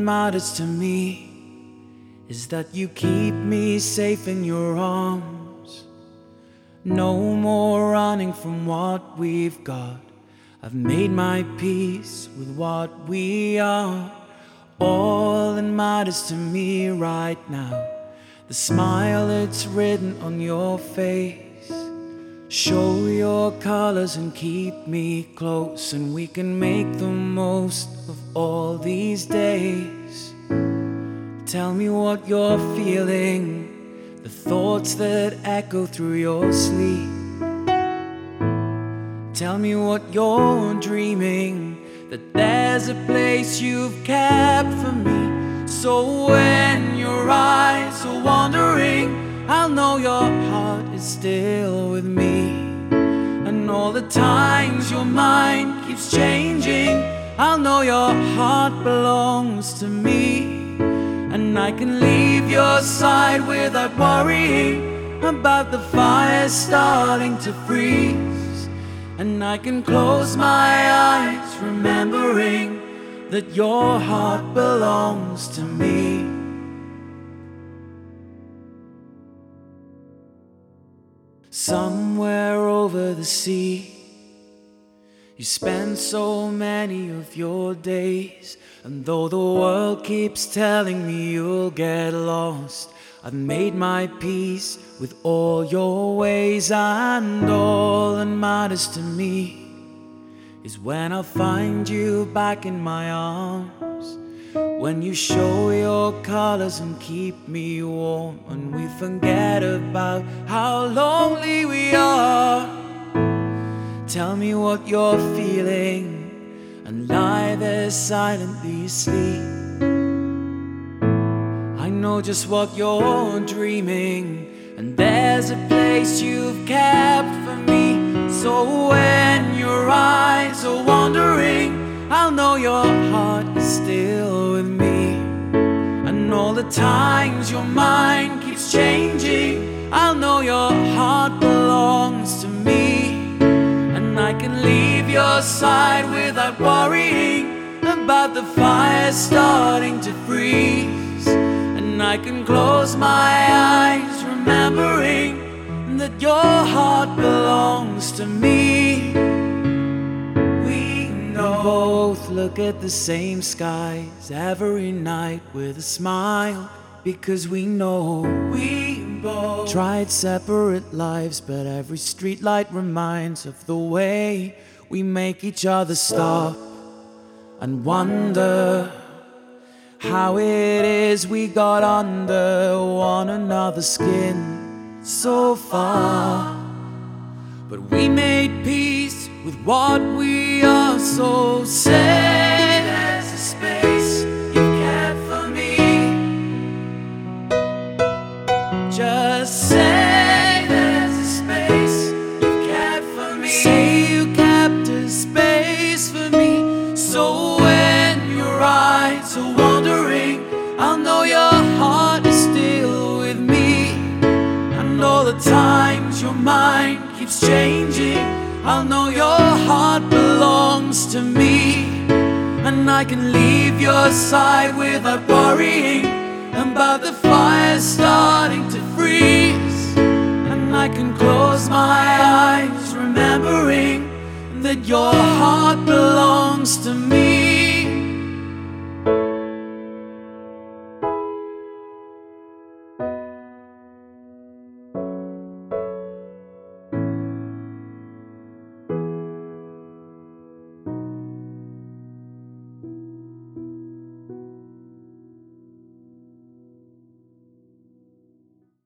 matters to me is that you keep me safe in your arms. No more running from what we've got. I've made my peace with what we are. All that matters to me right now, the smile that's written on your face. Show your colors and keep me close, and we can make the most of all these days. Tell me what you're feeling, the thoughts that echo through your sleep. Tell me what you're dreaming, that there's a place you've kept for me. So when your eyes are wandering, I'll know your heart is still with me. And all the times your mind keeps changing, I'll know your heart belongs to me. And I can leave your side without worrying about the fire starting to freeze. And I can close my eyes remembering that your heart belongs to me. Somewhere over the sea, you spend so many of your days. And though the world keeps telling me you'll get lost, I've made my peace with all your ways. And all that matters to me is when I find you back in my arms, when you show your colors and keep me warm, and we forget about how lonely we are. Tell me what you're feeling and lie there silently asleep. I know just what you're dreaming, and there's a place you've kept for me. So when your eyes are wandering, I'll know your heart is still with me. And all the times your mind keeps changing, I'll know your heart belongs to me. And I can leave your side without worrying about the fire starting to freeze. And I can close my eyes remembering that your heart belongs to me. We both look at the same skies every night with a smile, because we know we both tried separate lives, but every streetlight reminds of the way we make each other stop and wonder how it is we got under one another's skin so far. But we made peace with what we are, so say there's a space you kept for me. Just say there's a space you kept for me. Say you kept a space for me. So when your eyes are wandering, I'll know your heart is still with me. And all the times your mind keeps changing, I'll know your heart belongs to me. And I can leave your side without worrying about the fire starting to freeze. And I can close my eyes remembering that your heart belongs to me.